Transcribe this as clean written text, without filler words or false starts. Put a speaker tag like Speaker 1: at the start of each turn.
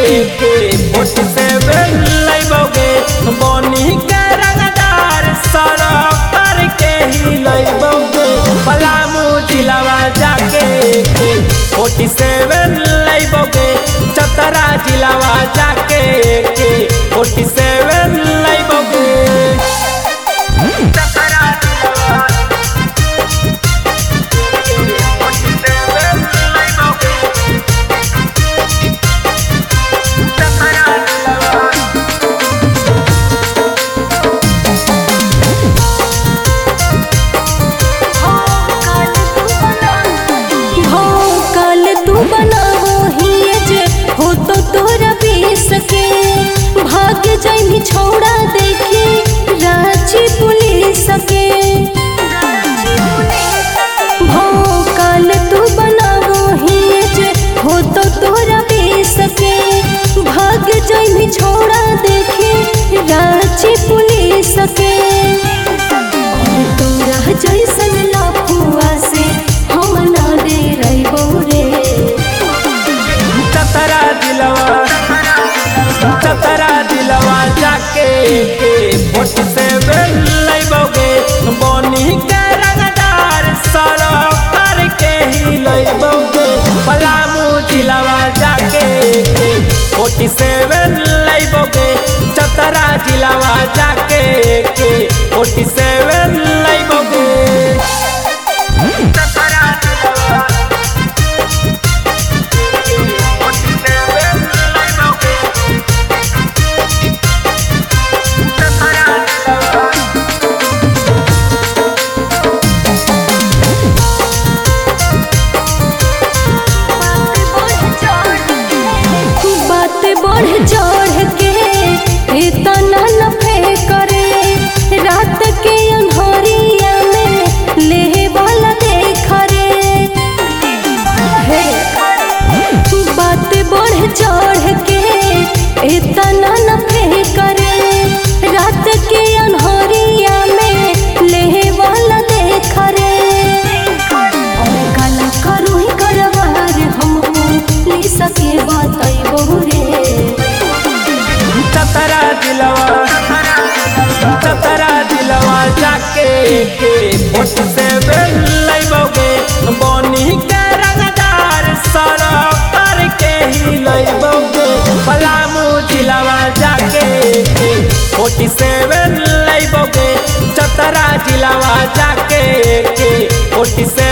Speaker 1: के 47 लैबोगे बनी के रंगदार सरकार के ही लैबोगे पलामू जिलावा जाके के 47 लैबोगे चतरा जिलावा जाके के 47 लैबोगे
Speaker 2: जाइनी छोड़ा देखी रांची पुलिस के भौकाल तू बनावो ही जे हो तो तोरा बेस के भाग जाइनी छोड़ा देखी रांची पुलिस के तोरा जैसन लाफुआ से हम ना दे रही रे
Speaker 1: चतरा दिलवा जाके के 47 लैबोगे बनी के रंगदार सरकार के ही लैबोगे पलामू जिलवा जाके के 47 लैबोगे चतरा जिलवा जाके के 47 लैबोगे
Speaker 2: बढ़ चढ़ के इतना नफे करे रात के अंधेरिया में ले वाला देख रे बात बढ़ चढ़ के इतना नफे करे रात के अंधेरिया में ले वाला देख रे काला करू ही करवार हम ले सके बताइबो रे
Speaker 1: चतरा दिलवा जाके के 47 लैबोगे बनी के रंगदार सरकार के ही लैबोगे पलामू जिलवा जाके के 47 लैबोगे चतरा जिलवा जाके के 47